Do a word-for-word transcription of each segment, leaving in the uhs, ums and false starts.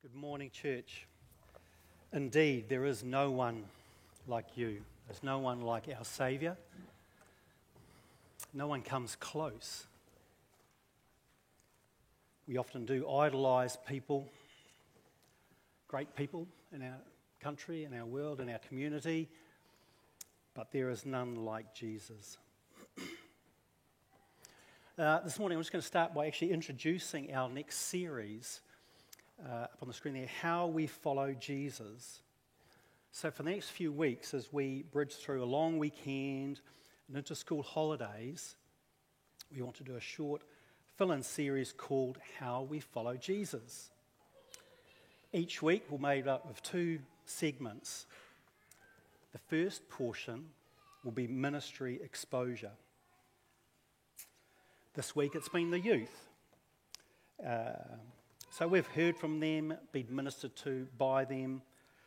Good morning, church. Indeed, there is no one like you. There's no one like our Saviour. No one comes close. We often do idolise people, great people in our country, in our world, in our community, but there is none like Jesus. uh, this morning I'm just going to start by actually introducing our next series. Uh, up on the screen there, How We Follow Jesus. So for the next few weeks, as we bridge through a long weekend and into school holidays, we want to do a short fill-in series called How We Follow Jesus. Each week we're made up of two segments. The first portion will be ministry exposure. This week it's been the youth. Uh, So we've heard from them, been ministered to by them.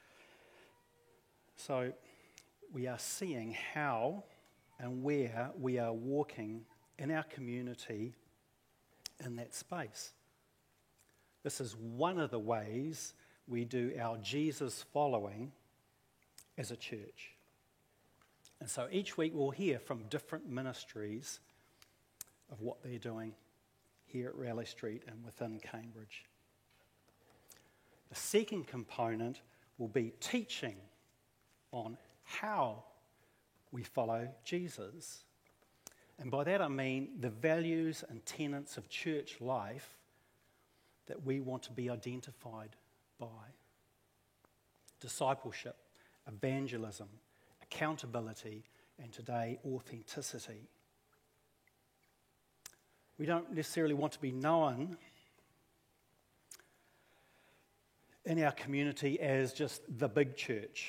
So we are seeing how and where we are walking in our community in that space. This is one of the ways we do our Jesus following as a church. And so each week we'll hear from different ministries of what they're doing here at Raleigh Street and within Cambridge. The second component will be teaching on how we follow Jesus. And by that I mean the values and tenets of church life that we want to be identified by. Discipleship, evangelism, accountability, and today, authenticity. We don't necessarily want to be known in our community as just the big church,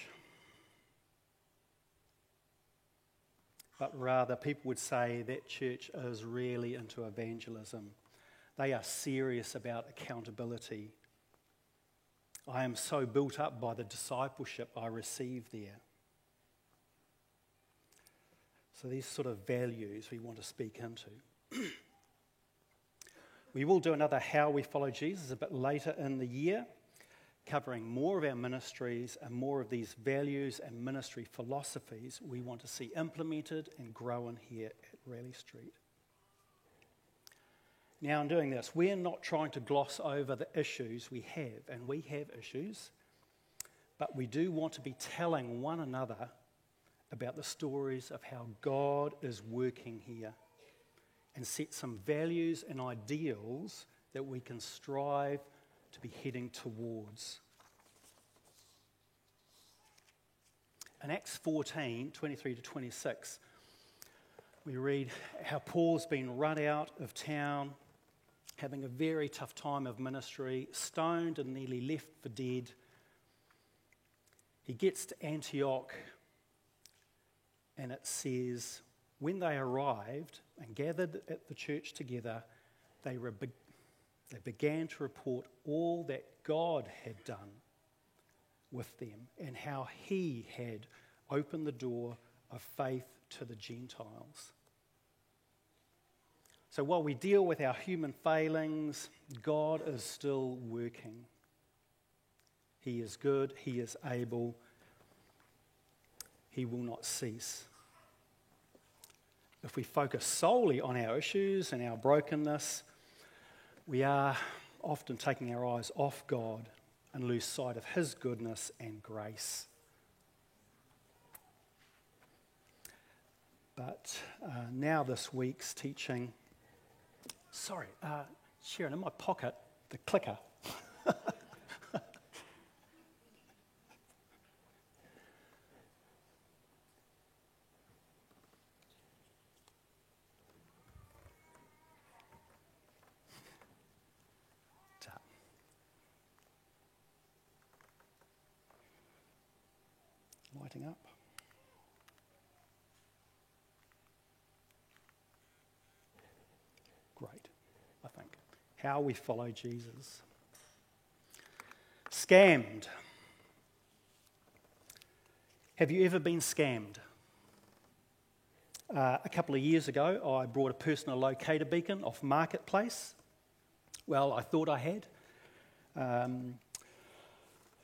but rather people would say that church is really into evangelism. They are serious about accountability. I am so built up by the discipleship I receive there. So these sort of values we want to speak into. We will do another How We Follow Jesus a bit later in the year, covering more of our ministries and more of these values and ministry philosophies we want to see implemented and grown here at Raleigh Street. Now, in doing this, we're not trying to gloss over the issues we have, and we have issues, but we do want to be telling one another about the stories of how God is working here and set some values and ideals that we can strive to be heading towards. In Acts fourteen, twenty-three to twenty-six, we read how Paul's been run out of town, having a very tough time of ministry, stoned and nearly left for dead. He gets to Antioch, and it says, when they arrived and gathered at the church together, they were be- They began to report all that God had done with them and how he had opened the door of faith to the Gentiles. So while we deal with our human failings, God is still working. He is good, he is able, he will not cease. If we focus solely on our issues and our brokenness, we are often taking our eyes off God and lose sight of his goodness and grace. But uh, now this week's teaching, sorry, uh, Sharon, in my pocket, the clicker. Lighting up. Great, I think. How we follow Jesus. Scammed. Have you ever been scammed? Uh, a couple of years ago, I bought a personal locator beacon off Marketplace. Well, I thought I had. Um,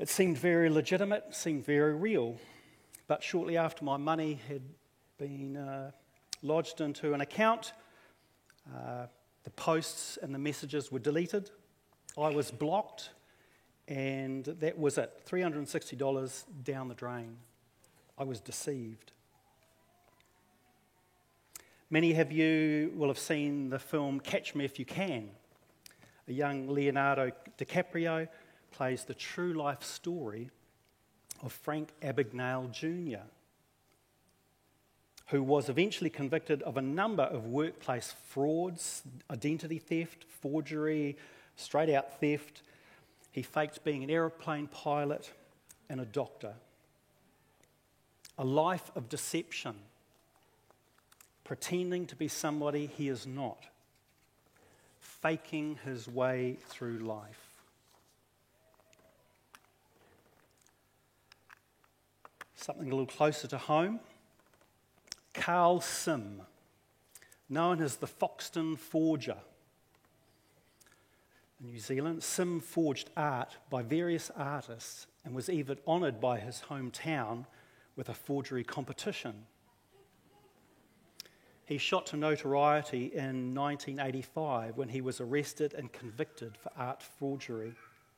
It seemed very legitimate, seemed very real. But shortly after my money had been uh, lodged into an account, uh, the posts and the messages were deleted. I was blocked, and that was it. three hundred sixty dollars down the drain. I was deceived. Many of you will have seen the film Catch Me If You Can. A young Leonardo DiCaprio plays the true life story of Frank Abagnale Junior, who was eventually convicted of a number of workplace frauds, identity theft, forgery, straight-out theft. He faked being an aeroplane pilot and a doctor. A life of deception, pretending to be somebody he is not, faking his way through life. Something a little closer to home. Carl Sim, known as the Foxton Forger. In New Zealand, Sim forged art by various artists and was even honoured by his hometown with a forgery competition. He shot to notoriety in nineteen eighty-five when he was arrested and convicted for art forgery,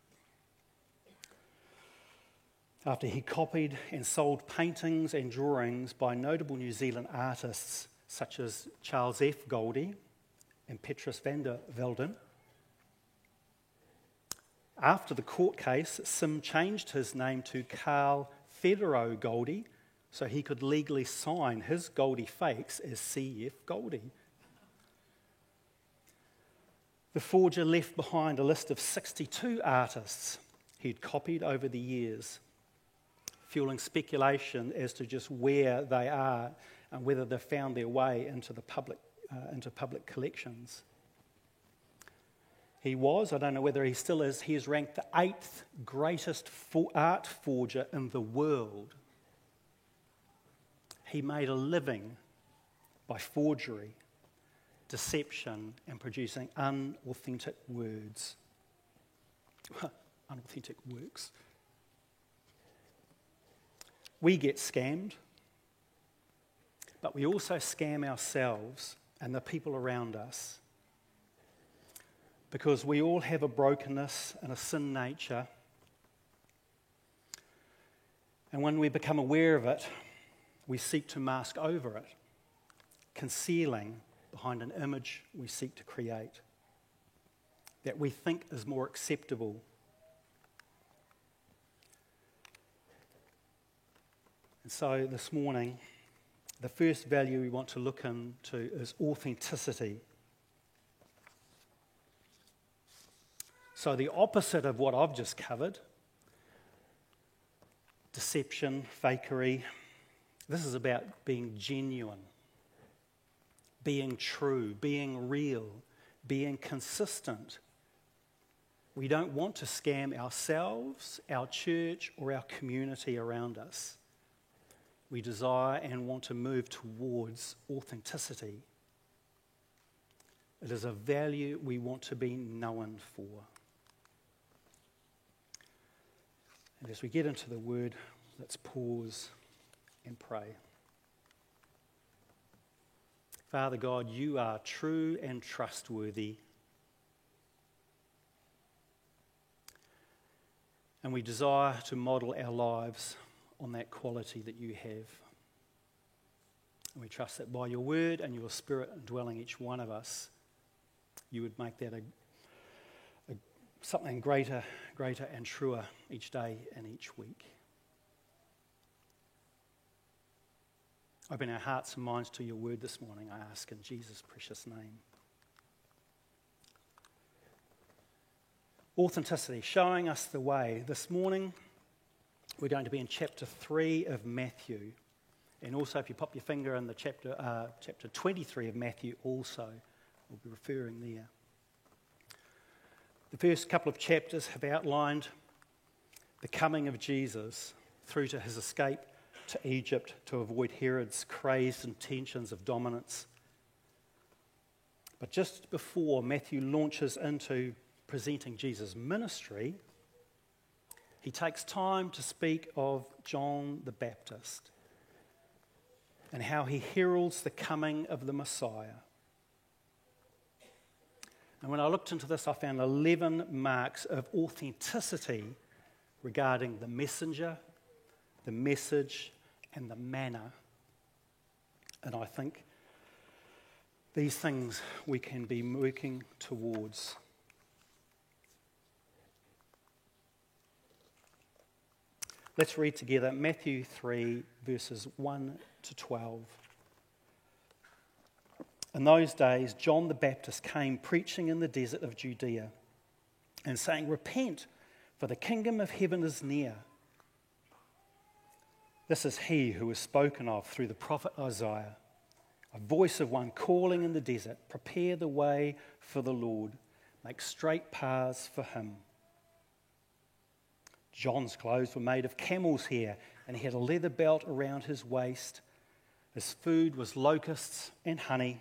after he copied and sold paintings and drawings by notable New Zealand artists such as Charles F. Goldie and Petrus van der Velden. After the court case, Sim changed his name to Carl Federo Goldie so he could legally sign his Goldie fakes as C F Goldie. The forger left behind a list of sixty-two artists he'd copied over the years, fueling speculation as to just where they are and whether they've found their way into the public, uh, into public collections. He was, I don't know whether he still is, he is ranked the eighth greatest for art forger in the world. He made a living by forgery, deception, and producing unauthentic words. Unauthentic works. We get scammed, but we also scam ourselves and the people around us, because we all have a brokenness and a sin nature, and when we become aware of it, we seek to mask over it, concealing behind an image we seek to create that we think is more acceptable. And so this morning, the first value we want to look into is authenticity. So the opposite of what I've just covered, deception, fakery, this is about being genuine, being true, being real, being consistent. We don't want to scam ourselves, our church, or our community around us. We desire and want to move towards authenticity. It is a value we want to be known for. And as we get into the word, let's pause and pray. Father God, you are true and trustworthy. And we desire to model our lives on that quality that you have. And we trust that by your word and your spirit indwelling each one of us, you would make that a, a, something greater, greater and truer each day and each week. Open our hearts and minds to your word this morning, I ask in Jesus' precious name. Authenticity, showing us the way. This morning, we're going to be in chapter three of Matthew. And also, if you pop your finger in the chapter, uh, chapter twenty-three of Matthew also, we'll be referring there. The first couple of chapters have outlined the coming of Jesus through to his escape to Egypt to avoid Herod's crazed intentions of dominance. But just before Matthew launches into presenting Jesus' ministry, he takes time to speak of John the Baptist and how he heralds the coming of the Messiah. And when I looked into this, I found eleven marks of authenticity regarding the messenger, the message, and the manner. And I think these things we can be working towards. Let's read together Matthew three, verses one to twelve. In those days, John the Baptist came preaching in the desert of Judea and saying, "Repent, for the kingdom of heaven is near." This is he who was spoken of through the prophet Isaiah, a voice of one calling in the desert, "Prepare the way for the Lord, make straight paths for him." John's clothes were made of camel's hair, and he had a leather belt around his waist. His food was locusts and honey.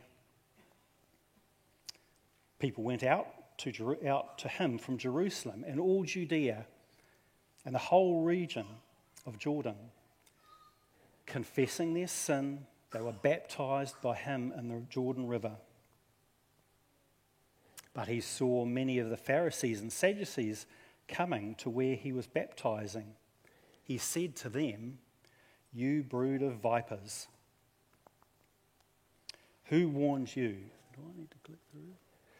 People went out to, Jeru- out to him from Jerusalem and all Judea and the whole region of Jordan. Confessing their sin, they were baptized by him in the Jordan River. But he saw many of the Pharisees and Sadducees coming to where he was baptizing. He said to them, "You brood of vipers, who warned you?" Do I need to click through?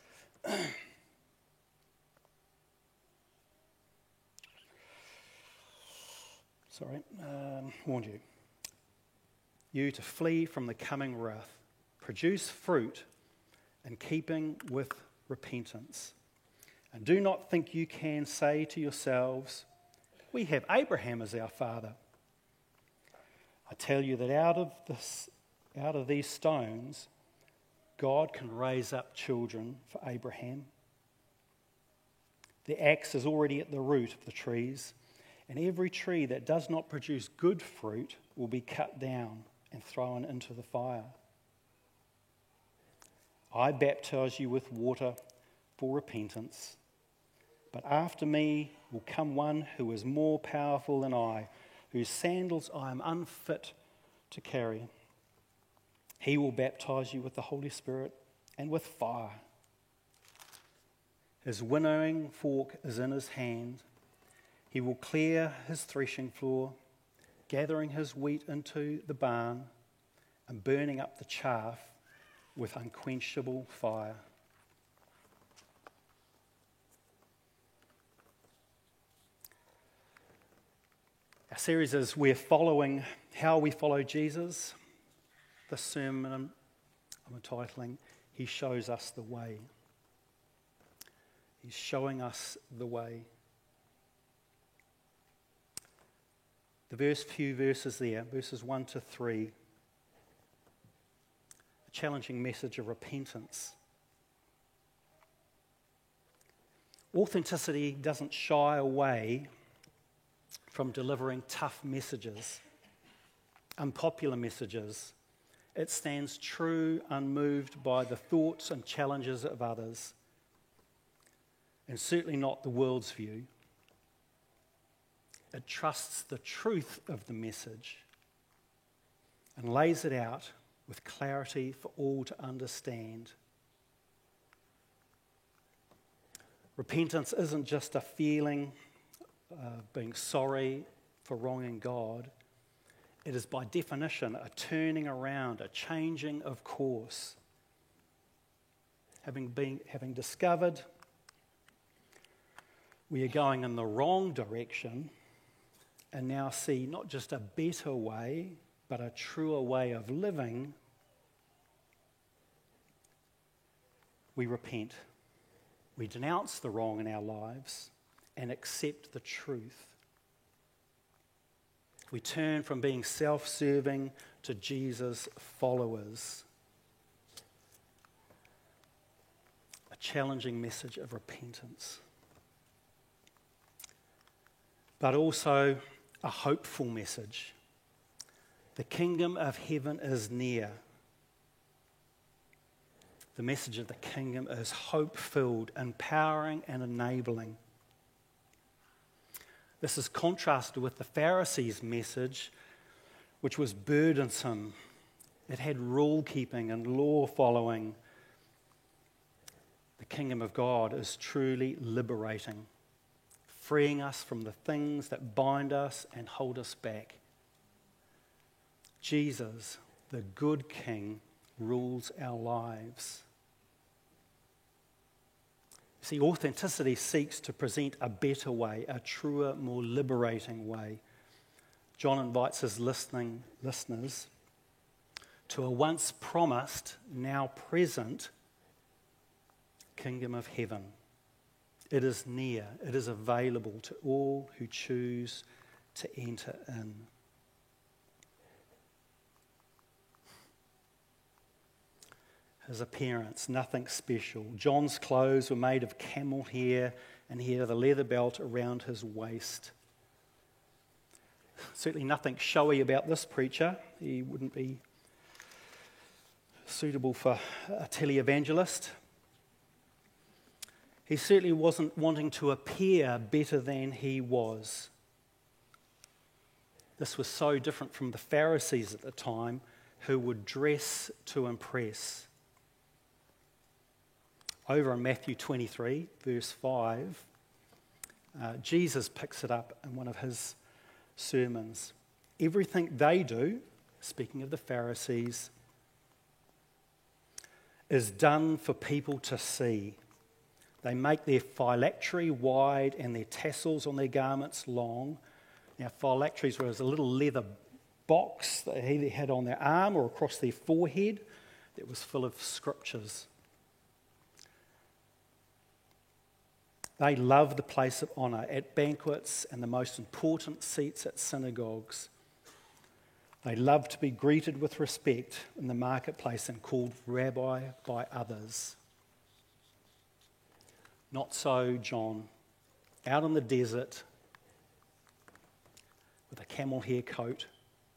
Sorry, um, warned you. You to flee from the coming wrath. Produce fruit in keeping with repentance. And do not think you can say to yourselves, "We have Abraham as our father." I tell you that out of this, out of these stones, God can raise up children for Abraham. The axe is already at the root of the trees, and every tree that does not produce good fruit will be cut down and thrown into the fire. I baptize you with water for repentance, but after me will come one who is more powerful than I, whose sandals I am unfit to carry. He will baptize you with the Holy Spirit and with fire. His winnowing fork is in his hand. He will clear his threshing floor, gathering his wheat into the barn and burning up the chaff with unquenchable fire. Our series is We're Following How We Follow Jesus. The sermon I'm entitling, He Shows Us the Way. He's showing us the way. The first few verses there, verses one to three, a challenging message of repentance. Authenticity doesn't shy away from delivering tough messages, unpopular messages. It stands true, unmoved by the thoughts and challenges of others, and certainly not the world's view. It trusts the truth of the message and lays it out with clarity for all to understand. Repentance isn't just a feeling of being sorry for wronging God. It is by definition a turning around, a changing of course. Having been, having discovered we are going in the wrong direction and now see not just a better way, but a truer way of living, we repent. We denounce the wrong in our lives and accept the truth. We turn from being self-serving to Jesus' followers. A challenging message of repentance. But also a hopeful message. The kingdom of heaven is near. The message of the kingdom is hope-filled, empowering and enabling. This is contrasted with the Pharisees' message, which was burdensome. It had rule-keeping and law-following. The kingdom of God is truly liberating, freeing us from the things that bind us and hold us back. Jesus, the good King, rules our lives. See, authenticity seeks to present a better way, a truer, more liberating way. John invites his listening listeners to a once promised, now present kingdom of heaven. It is near, it is available to all who choose to enter in. His appearance, nothing special. John's clothes were made of camel hair, and he had a leather belt around his waist. Certainly nothing showy about this preacher. He wouldn't be suitable for a televangelist. He certainly wasn't wanting to appear better than he was. This was so different from the Pharisees at the time, who would dress to impress. Over in Matthew twenty-three, verse five, uh, Jesus picks it up in one of his sermons. Everything they do, speaking of the Pharisees, is done for people to see. They make their phylactery wide and their tassels on their garments long. Now, phylacteries was a little leather box that they either had on their arm or across their forehead that was full of scriptures. They love the place of honour at banquets and the most important seats at synagogues. They love to be greeted with respect in the marketplace and called rabbi by others. Not so John, out in the desert with a camel hair coat.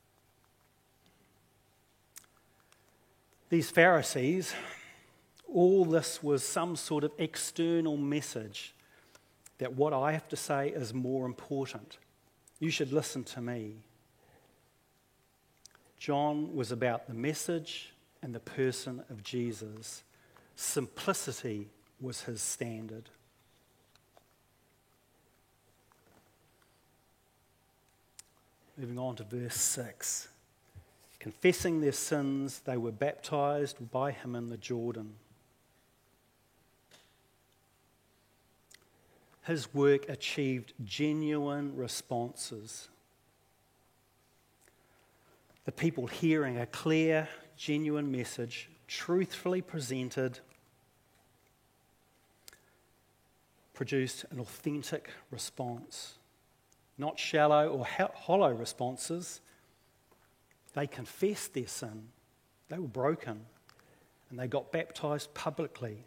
These Pharisees, all this was some sort of external message that what I have to say is more important. You should listen to me. John was about the message and the person of Jesus. Simplicity was his standard. Moving on to verse six. Confessing their sins, they were baptized by him in the Jordan. His work achieved genuine responses. The people hearing a clear, genuine message, truthfully presented, produced an authentic response. Not shallow or hollow responses. They confessed their sin. They were broken. And they got baptized publicly.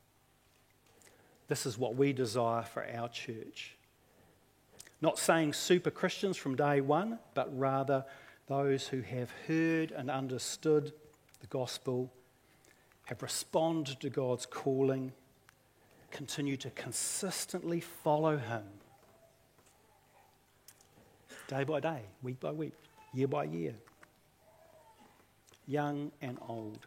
This is what we desire for our church. Not saying super Christians from day one, but rather those who have heard and understood the gospel, have responded to God's calling, continue to consistently follow him. Day by day, week by week, year by year. Young and old.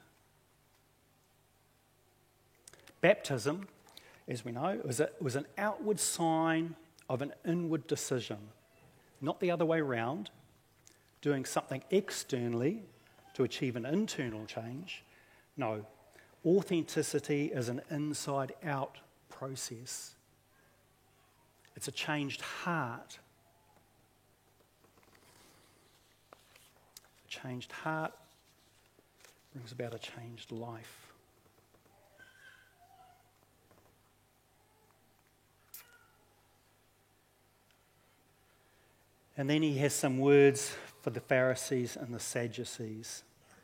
Baptism, as we know, was, a, was an outward sign of an inward decision, not the other way around, doing something externally to achieve an internal change. No, authenticity is an inside-out process. It's a changed heart. A changed heart brings about a changed life. And then he has some words for the Pharisees and the Sadducees.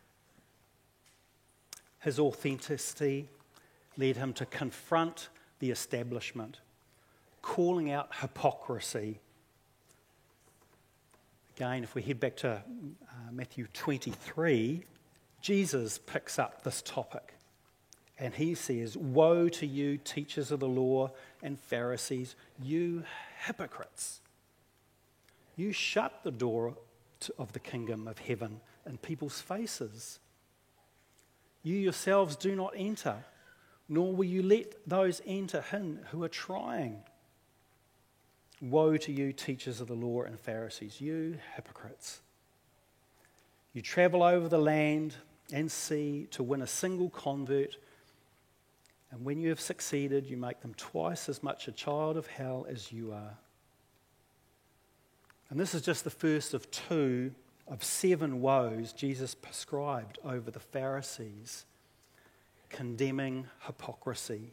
His authenticity led him to confront the establishment, calling out hypocrisy. Again, if we head back to uh, Matthew twenty-three, Jesus picks up this topic. And he says, "Woe to you, teachers of the law and Pharisees, you hypocrites! You shut the door to, of the kingdom of heaven in people's faces. You yourselves do not enter, nor will you let those enter in who are trying. Woe to you, teachers of the law and Pharisees, you hypocrites! You travel over the land and sea to win a single convert, and when you have succeeded, you make them twice as much a child of hell as you are. And this is just the first of two of seven woes Jesus prescribed over the Pharisees, condemning hypocrisy.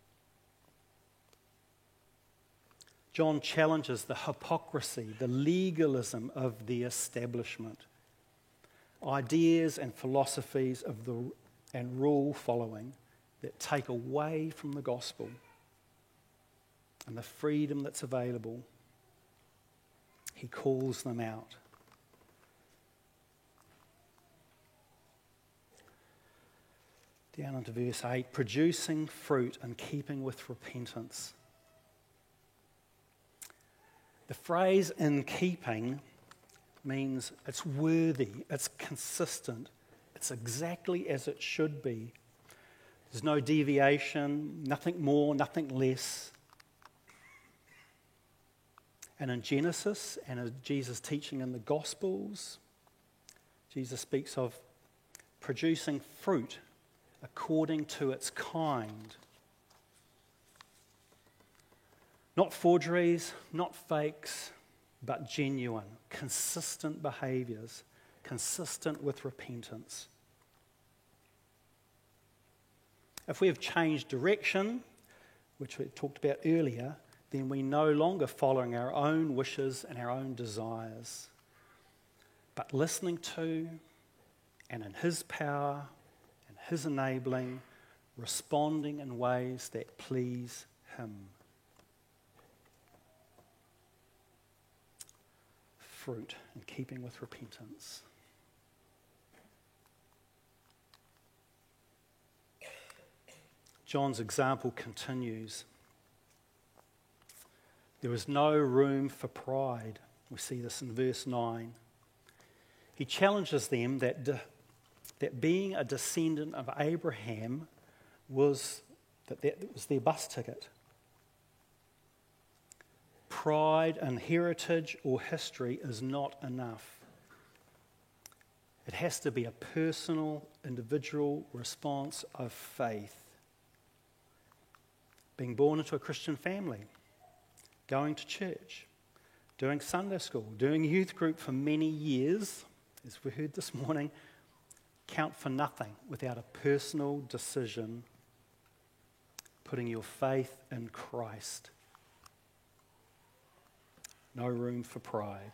John challenges the hypocrisy, the legalism of the establishment, ideas and philosophies of the and rule following that take away from the gospel and the freedom that's available. He calls them out. Down into verse eight, producing fruit in keeping with repentance. The phrase "in keeping" means it's worthy, it's consistent, it's exactly as it should be. There's no deviation, nothing more, nothing less. And in Genesis and in Jesus' teaching in the Gospels, Jesus speaks of producing fruit according to its kind. Not forgeries, not fakes, but genuine, consistent behaviours, consistent with repentance. If we have changed direction, which we talked about earlier, then we're no longer following our own wishes and our own desires, but listening to, and in His power and His enabling, responding in ways that please Him. Fruit in keeping with repentance. John's example continues. There is no room for pride. We see this in verse nine. He challenges them that, de, that being a descendant of Abraham was, that, that was their bus ticket. Pride and heritage or history is not enough. It has to be a personal, individual response of faith. Being born into a Christian family, going to church, doing Sunday school, doing youth group for many years, as we heard this morning, count for nothing without a personal decision, putting your faith in Christ. No room for pride.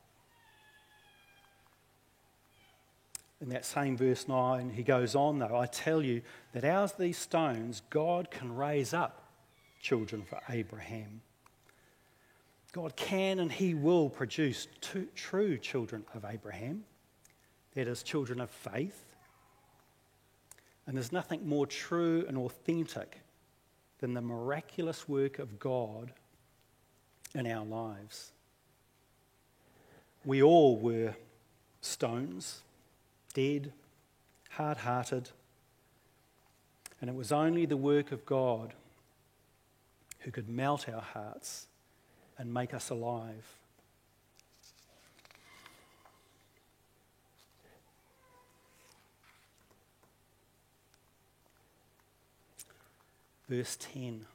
In that same verse nine, he goes on though, I tell you that out of these stones God can raise up children for Abraham. God can and He will produce two true children of Abraham, that is, children of faith. And there's nothing more true and authentic than the miraculous work of God in our lives. We all were stones, dead, hard-hearted, and it was only the work of God who could melt our hearts and make us alive. Verse ten.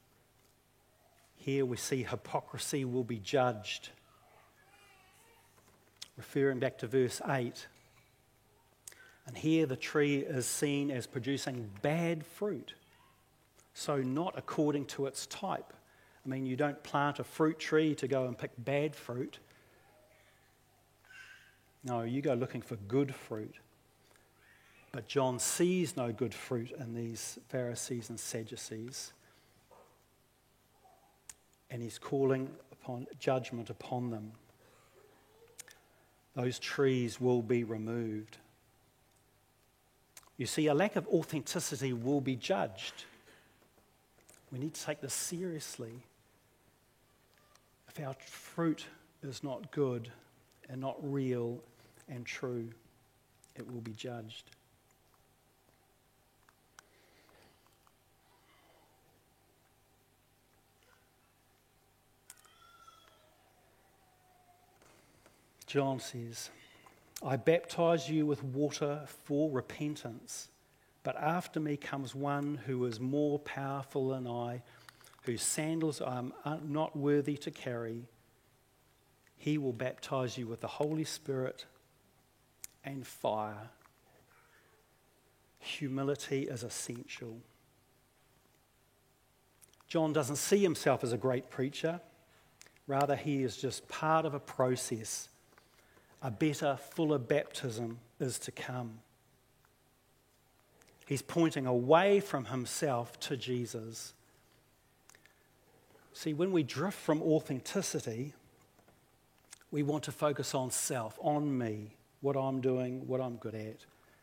Here we see hypocrisy will be judged. Referring back to verse eight. And here the tree is seen as producing bad fruit. So not according to its type. I mean, you don't plant a fruit tree to go and pick bad fruit. No, you go looking for good fruit. But John sees no good fruit in these Pharisees and Sadducees. And he's calling upon judgment upon them. Those trees will be removed. You see, a lack of authenticity will be judged. We need to take this seriously. If our fruit is not good and not real and true, it will be judged. John says, I baptize you with water for repentance, but after me comes one who is more powerful than I, whose sandals I am not worthy to carry. He will baptize you with the Holy Spirit and fire. Humility is essential. John doesn't see himself as a great preacher. Rather, he is just part of a process. A better, fuller baptism is to come. He's pointing away from himself to Jesus. See, when we drift from authenticity, we want to focus on self, on me, what I'm doing, what I'm good at.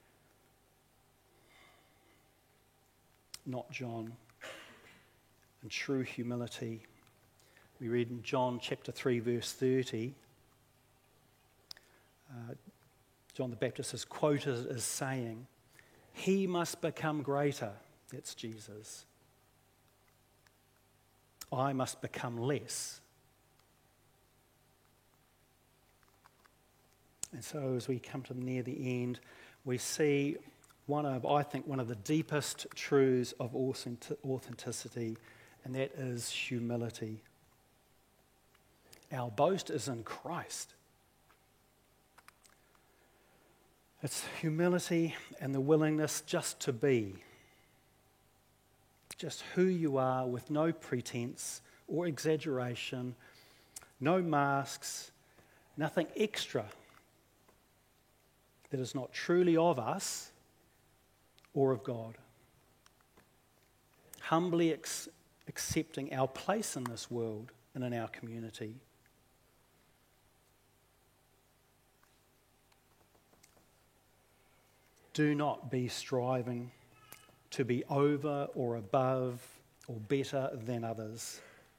Not John. And true humility. We read in John chapter three, verse thirty, uh, John the Baptist is quoted as saying, he must become greater, that's Jesus. I must become less. And so as we come to near the end, we see one of, I think, one of the deepest truths of authenticity, and that is humility. Our boast is in Christ. It's humility and the willingness just to be. Just who you are with no pretense or exaggeration, no masks, nothing extra that is not truly of us or of God. Humbly ex- accepting our place in this world and in our community. Do not be striving to be over or above or better than others.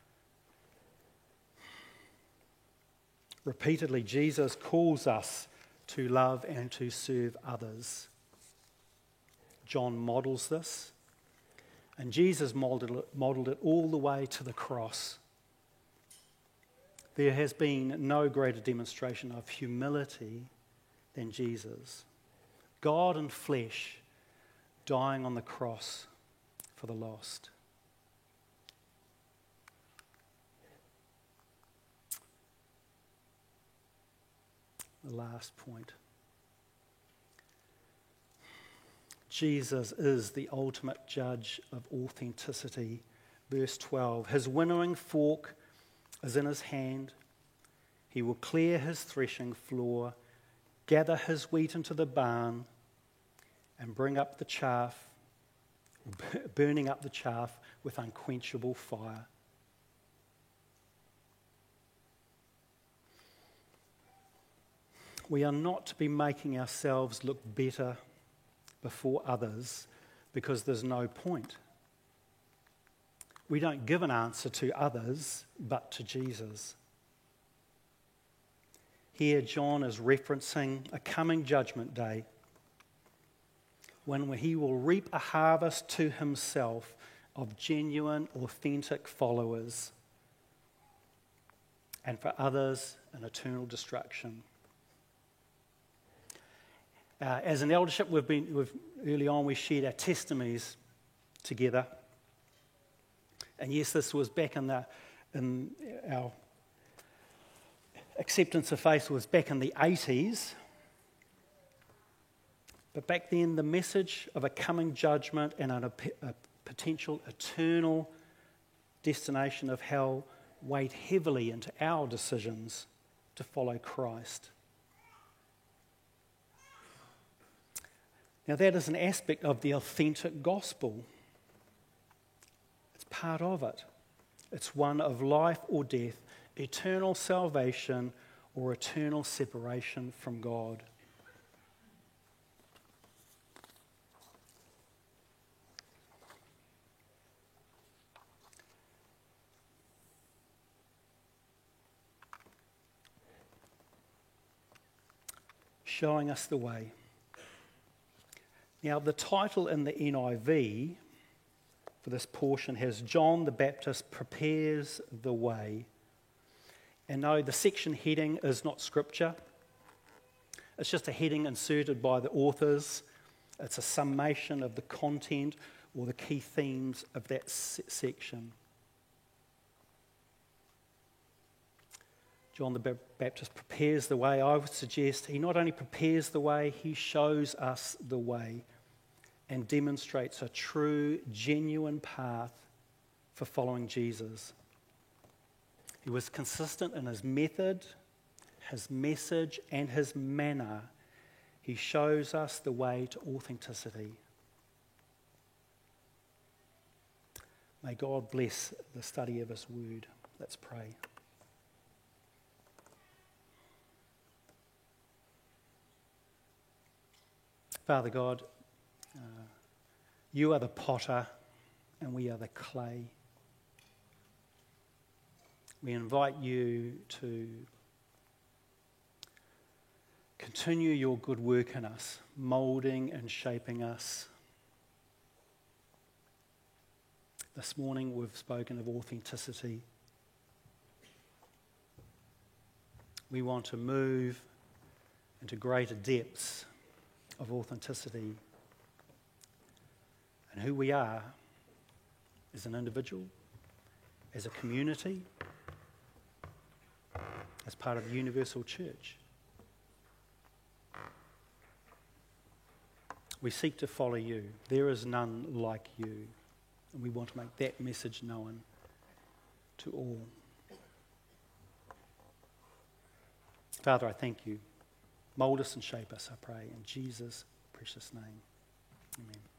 Repeatedly, Jesus calls us to love and to serve others. John models this, and Jesus modeled it, modeled it all the way to the cross. There has been no greater demonstration of humility than Jesus. God in flesh dying on the cross for the lost. The last point. Jesus is the ultimate judge of authenticity. Verse twelve, his winnowing fork is in his hand. He will clear his threshing floor, gather his wheat into the barn, and bring up the chaff, burning up the chaff with unquenchable fire. We are not to be making ourselves look better before others because there's no point. We don't give an answer to others, but to Jesus. Here, John is referencing a coming judgment day when he will reap a harvest to himself of genuine, authentic followers, and for others, an eternal destruction. Uh, as an eldership, we've been we've, early on we shared our testimonies together, and yes, this was back in the in our acceptance of faith was back in the eighties. But back then, the message of a coming judgment and a, a potential eternal destination of hell weighed heavily into our decisions to follow Christ. Now, that is an aspect of the authentic gospel. It's part of it. It's one of life or death, eternal salvation or eternal separation from God. showing us the way. Now, the title in the N I V for this portion has John the Baptist prepares the way. And no, the section heading is not scripture. It's just a heading inserted by the authors. It's a summation of the content or the key themes of that section. John the Baptist prepares the way. I would suggest he not only prepares the way, he shows us the way and demonstrates a true, genuine path for following Jesus. He was consistent in his method, his message, and his manner. He shows us the way to authenticity. May God bless the study of his word. Let's pray. Father God, uh, you are the potter and we are the clay. We invite you to continue your good work in us, moulding and shaping us. This morning we've spoken of authenticity. We want to move into greater depths of authenticity and who we are as an individual, as a community, as part of the universal church. We seek to follow you. There is none like you. And we want to make that message known to all. Father, I thank you. Mould us and shape us, I pray, in Jesus' precious name. Amen.